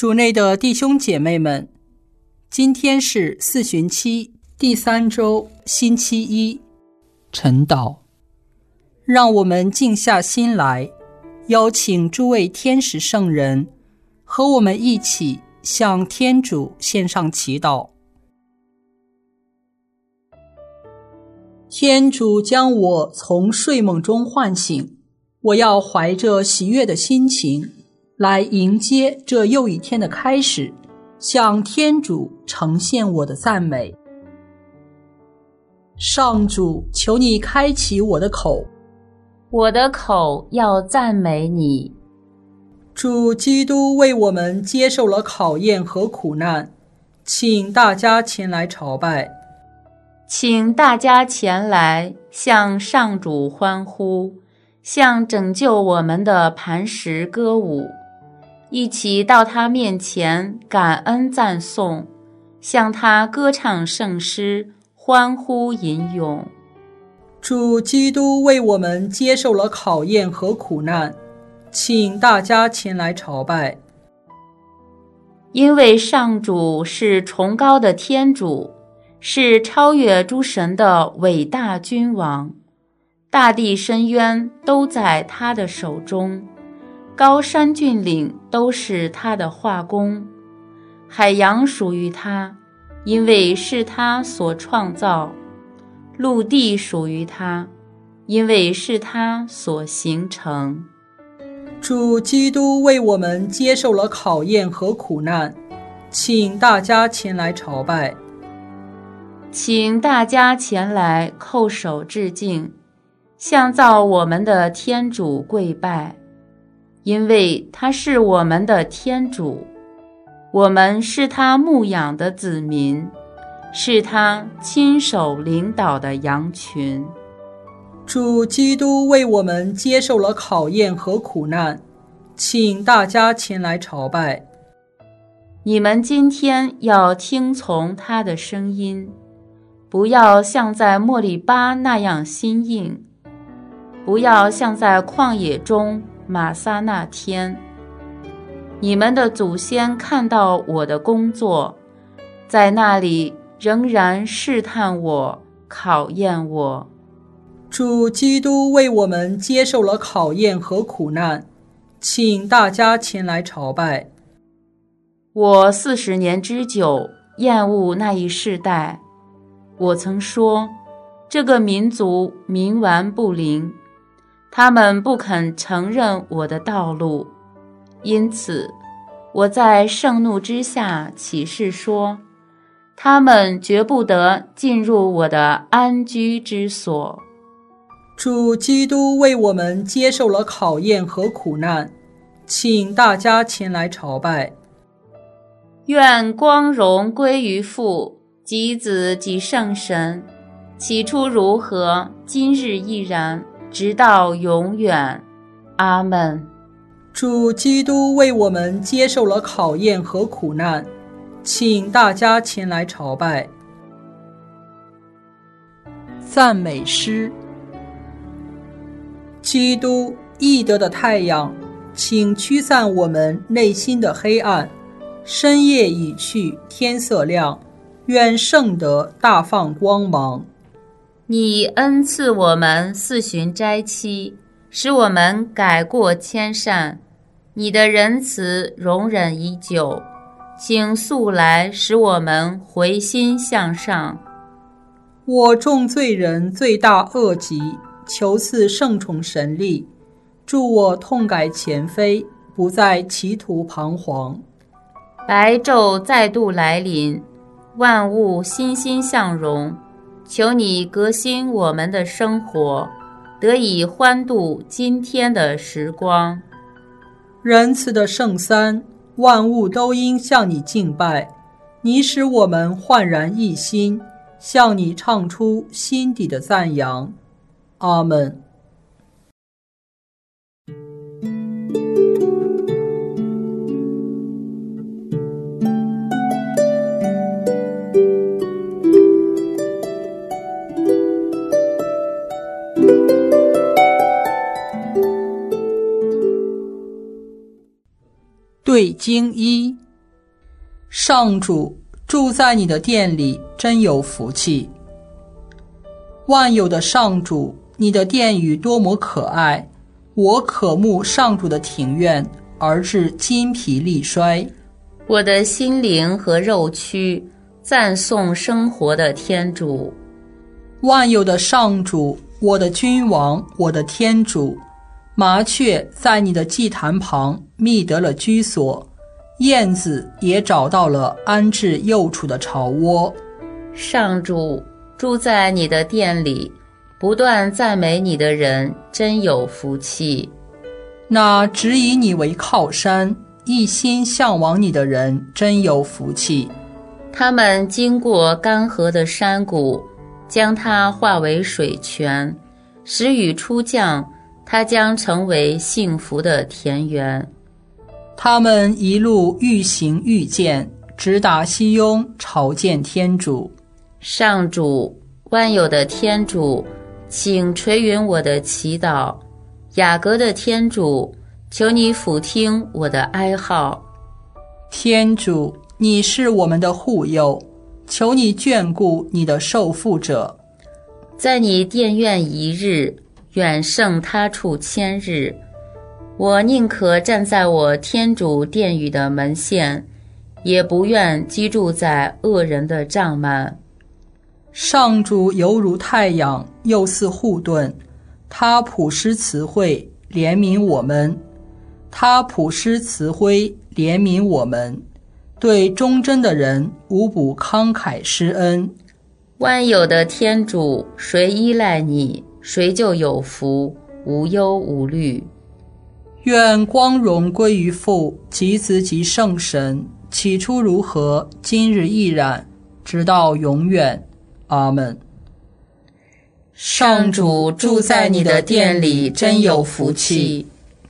主内的弟兄姐妹们，今天是四旬期第3周星期一，晨祷。让我们静下心来，邀请诸位天使圣人和我们一起向天主献上祈祷。天主将我从睡梦中唤醒，我要怀着喜悦的心情来迎接这又一天的开始，向天主呈现我的赞美。上主，求你开启我的口， 我的口要赞美你。 主基督为我们接受了考验和苦难，请大家前来朝拜。 请大家前来向上主欢呼，向拯救我们的磐石歌舞，一起到他面前感恩赞颂，向他歌唱圣诗，欢呼吟咏。 主基督为我们接受了考验和苦难，请大家前来朝拜。 因为上主是崇高的天主，是超越诸神的伟大君王，大地深渊都在他的手中，高山峻岭都是他的画工，海洋属于他，因为是他所创造；陆地属于他，因为是他所形成。 主基督为我们接受了考验和苦难，请大家前来朝拜。 请大家前来叩首致敬，向造我们的天主跪拜，因为他是我们的天主，我们是他牧养的子民，是他亲手领导的羊群。 主基督为我们接受了考验和苦难，请大家前来朝拜。 你们今天要听从他的声音，不要像在莫利巴那样心硬，不要像在旷野中玛撒那天。你们的祖先看到我的工作，在那里仍然试探我，考验我。 主基督为我们接受了考验和苦难，请大家前来朝拜。 我40年之久厌恶那一世代，我曾说，这个民族冥顽不灵，他们不肯承认我的道路，因此我在盛怒之下起誓说，他们绝不得进入我的安居之所。 主基督为我们接受了考验和苦难，请大家前来朝拜。 愿光荣归于父及子及圣神，起初如何，今日亦然，直到永远。阿们。 主基督为我们接受了考验和苦难，请大家前来朝拜。赞美诗。基督，义德的太阳，请驱散我们内心的黑暗。深夜已去，天色亮，愿圣德大放光芒。 你恩赐我们4旬斋期，使我们改过迁善。你的仁慈容忍已久，请速来使我们回心向上。 我众罪人罪大恶极，求赐圣宠神力，助我痛改前非，不再歧途彷徨。 白昼再度来临，万物欣欣向荣，求你革新我们的生活，得以欢度今天的时光。 仁慈的圣三，万物都应向你敬拜，你使我们焕然一新，向你唱出心底的赞扬。阿们。对经一， 上主，住在你的殿里真有福气。万有的上主，你的殿宇多么可爱，我渴慕上主的庭院，而至筋疲力衰。 我的心灵和肉躯赞颂生活的天主。 万有的上主，我的君王，我的天主，麻雀在你的祭坛旁觅得了居所，燕子也找到了安置幼雏的巢窝。 上主，住在你的殿里，不断赞美你的人真有福气。 那只以你为靠山，一心向往你的人真有福气。 他们经过干涸的山谷，将它化为水泉，时雨初降，它将成为幸福的田园。 他们一路愈行愈健，直达西雍朝见天主。 上主，万有的天主，请垂允我的祈祷。雅各的天主，求你俯听我的哀号。 天主，你是我们的护佑，求你眷顾你的受缚者。 在你殿院一日，远胜他处千日。我宁可站在我天主殿宇的门限，也不愿居住在恶人的帐幔。 上主犹如太阳，又似护盾，他普施慈惠，怜悯我们。他普施慈惠，怜悯我们，对忠贞的人无不慷慨施恩。 万有的天主，谁依赖你，谁就有福，无忧无虑。 愿光荣归于父及子及圣神，起初如何，今日亦然，直到永远。阿们。上主，住在你的殿里真有福气。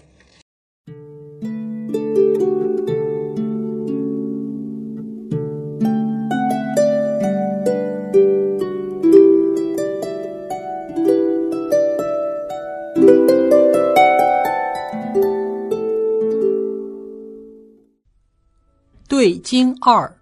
对经2，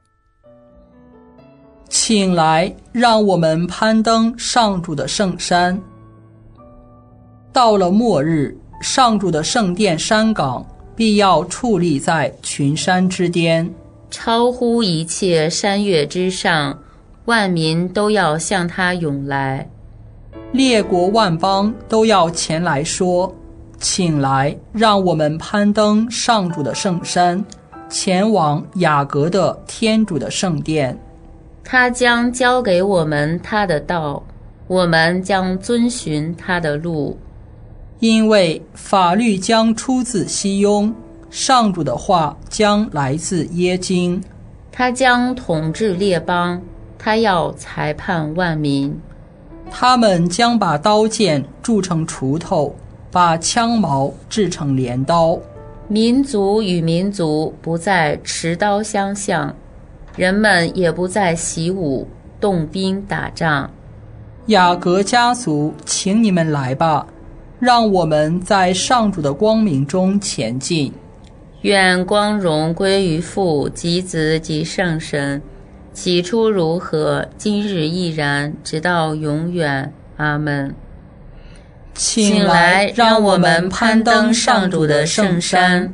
请来，让我们攀登上主的圣山。到了末日，上主的圣殿山岗必要矗立在群山之巅， 超乎一切山岳之上，万民都要向他涌来。 列国万邦都要前来说，请来，让我们攀登上主的圣山，前往雅各的天主的圣殿。 他将教给我们他的道，我们将遵循他的路。 因为法律将出自西雍，上主的话将来自耶京。 他将统治列邦，他要裁判万民。 他们将把刀剑铸成锄头，把枪矛制成镰刀。 民族与民族不再持刀相向，人们也不再习武动兵打仗。 雅各家族，请你们来吧，让我们在上主的光明中前进。 愿光荣归于父及子及圣神，起初如何，今日亦然，直到永远。阿们。 请来，让我们攀登上主的圣山。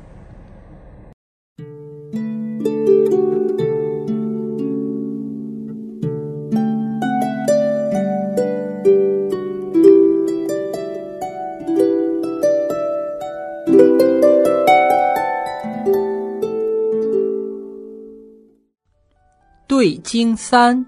对经3，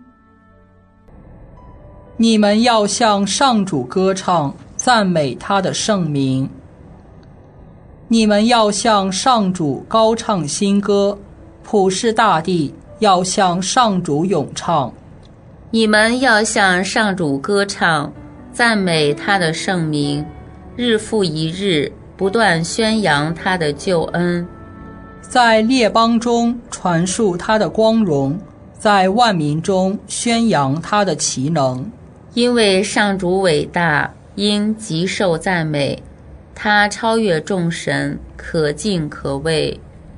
你们要向上主歌唱，赞美他的圣名。你们要向上主高唱新歌，普世大地要向上主咏唱。 你们要向上主歌唱，赞美他的圣名，日复一日，不断宣扬他的救恩， 在列邦中传述他的光荣，在万民中宣扬他的奇能。 因为上主伟大，应极受赞美，他超越众神，可敬可畏。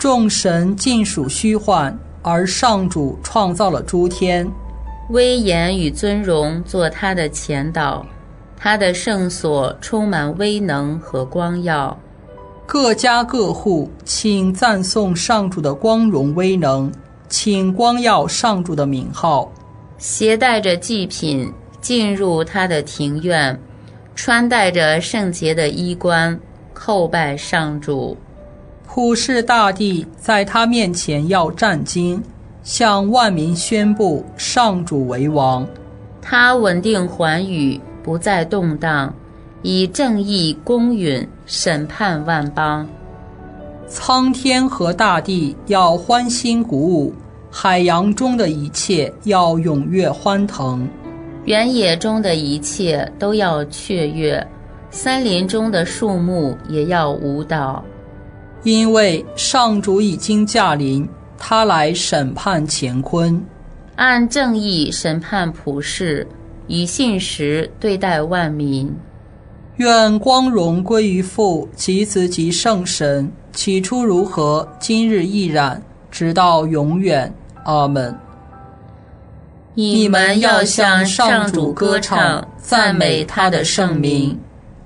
众神尽属虚幻，而上主创造了诸天。 威严与尊荣做他的前导，他的圣所充满威能和光耀。 各家各户，请赞颂上主的光荣威能，请光耀上主的名号。 携带着祭品进入他的庭院，穿戴着圣洁的衣冠，叩拜上主。 普世大地在他面前要战惊，向万民宣布上主为王。 他稳定寰宇，不再动荡，以正义公允审判万邦。 苍天和大地要欢欣鼓舞，海洋中的一切要踊跃欢腾， 原野中的一切都要雀跃，森林中的树木也要舞蹈。 因为上主已经驾临，他来审判乾坤， 按正义审判普世，以信实对待万民。 愿光荣归于父及子及圣神，起初如何，今日亦然，直到永远。阿们。 你们要向上主歌唱，赞美他的圣名。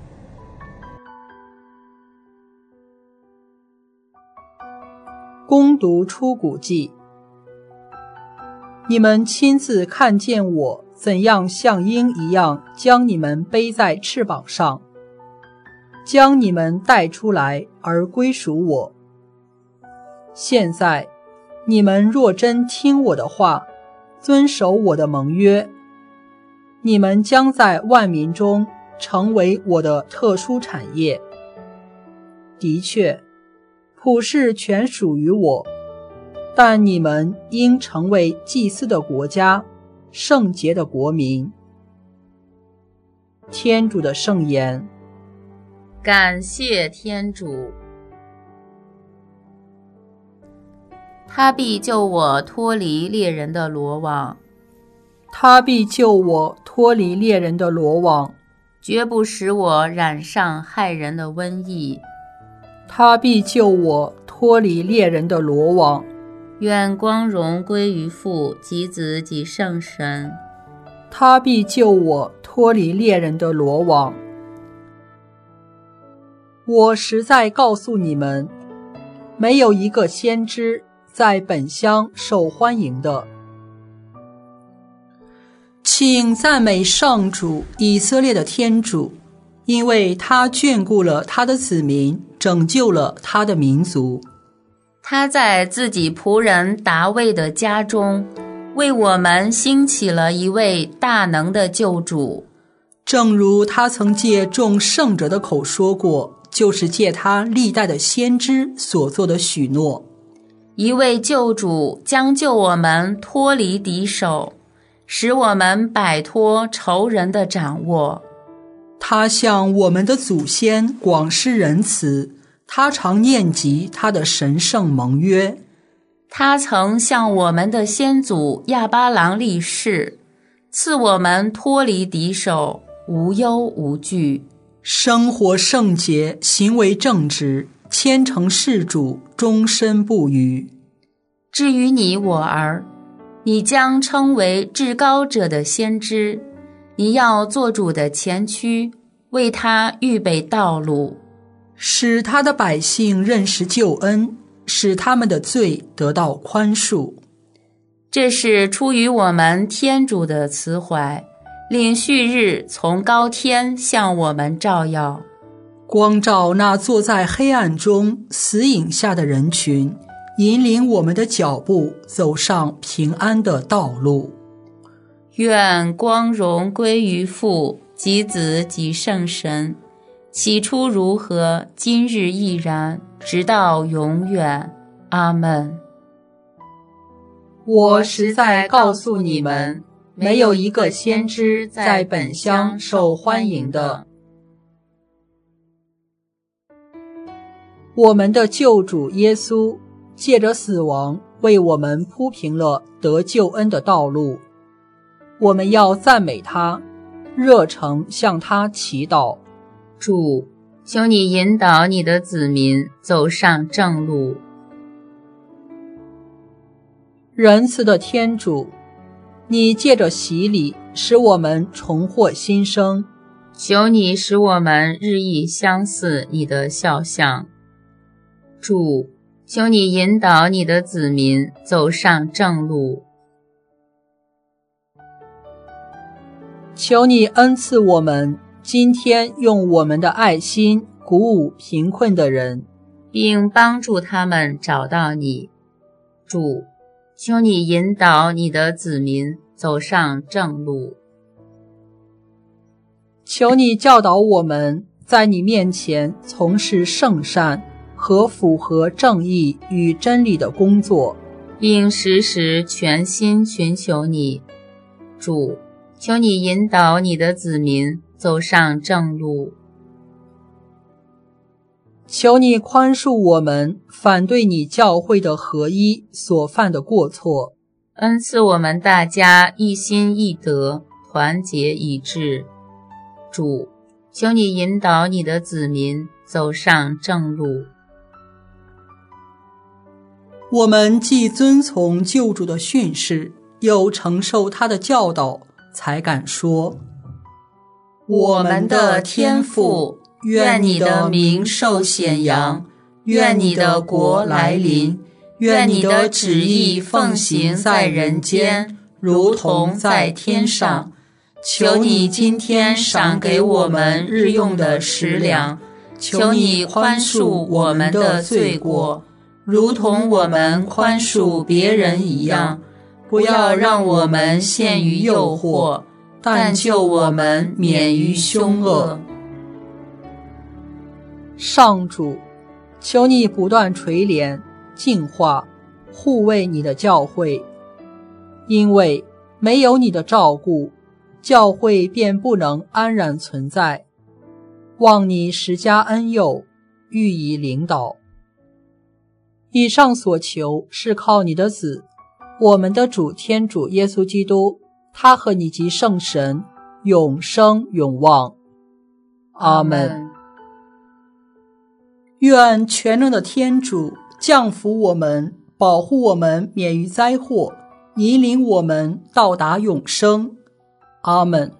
恭读出谷记。你们亲自看见我怎样像鹰一样将你们背在翅膀上，将你们带出来而归属我。现在你们若真听我的话，遵守我的盟约，你们将在万民中成为我的特殊产业。的确，普世全属于我，但你们应成为祭司的国家，圣洁的国民。天主的圣言。 感谢天主。他必救我脱离猎人的罗网， 他必救我脱离猎人的罗网， 绝不使我染上害人的瘟疫。 他必救我脱离猎人的罗网。 愿光荣归于父及子及圣神。 他必救我脱离猎人的罗网。我实在告诉你们，没有一个先知在本乡受欢迎的。请赞美上主，以色列的天主，因为他眷顾了他的子民，拯救了他的民族。 他在自己仆人达味的家中，为我们兴起了一位大能的救主。 正如他曾借众圣者的口说过，就是借他历代的先知所做的许诺。 一位救主将救我们脱离敌手，使我们摆脱仇人的掌握。 他向我们的祖先广施仁慈，他常念及他的神圣盟约。 他曾向我们的先祖亚巴郎立誓，赐我们脱离敌手，无忧无惧， 生活圣洁，行为正直，虔诚事主，终身不渝。 至于你我儿，你将称为至高者的先知，你要做主的前驱，为他预备道路， 使他的百姓认识救恩，使他们的罪得到宽恕。 这是出于我们天主的慈怀，令旭日从高天向我们照耀， 光照那坐在黑暗中死影下的人群，引领我们的脚步走上平安的道路。 愿光荣归于父及子及圣神，起初如何，今日亦然，直到永远。阿们。 我实在告诉你们，没有一个先知在本乡受欢迎的。我们的救主耶稣借着死亡为我们铺平了得救恩的道路，我们要赞美他，热诚向他祈祷。 主，求你引导你的子民走上正路。 仁慈的天主，你借着洗礼使我们重获新生， 求你使我们日益相似你的肖像。主，求你引导你的子民走上正路。 求你恩赐我们今天用我们的爱心鼓舞贫困的人， 并帮助他们找到你。主，求你引导你的子民走上正路。 求你教导我们在你面前从事圣善和符合正义与真理的工作， 并时时全心寻求你。主，求你引导你的子民走上正路。 求你宽恕我们反对你教会的合一所犯的过错， 恩赐我们大家一心一德，团结一致。主，求你引导你的子民走上正路。 我们既遵从救主的训示，又承受他的教导，才敢说： 我们的天父，愿你的名受显扬，愿你的国来临，愿你的旨意奉行在人间，如同在天上。求你今天赏给我们日用的食粮，求你宽恕我们的罪过，如同我们宽恕别人一样，不要让我们陷于诱惑，但救我们免于凶恶。 上主，求你不断垂怜、净化、护卫你的教会，因为没有你的照顾，教会便不能安然存在。望你施加恩佑，予以领导。以上所求是靠你的子，我们的主天主耶稣基督，他和你及圣神永生永望。阿们。愿全能的天主降福我们，保护我们免于灾祸，引领我们到达永生。阿们。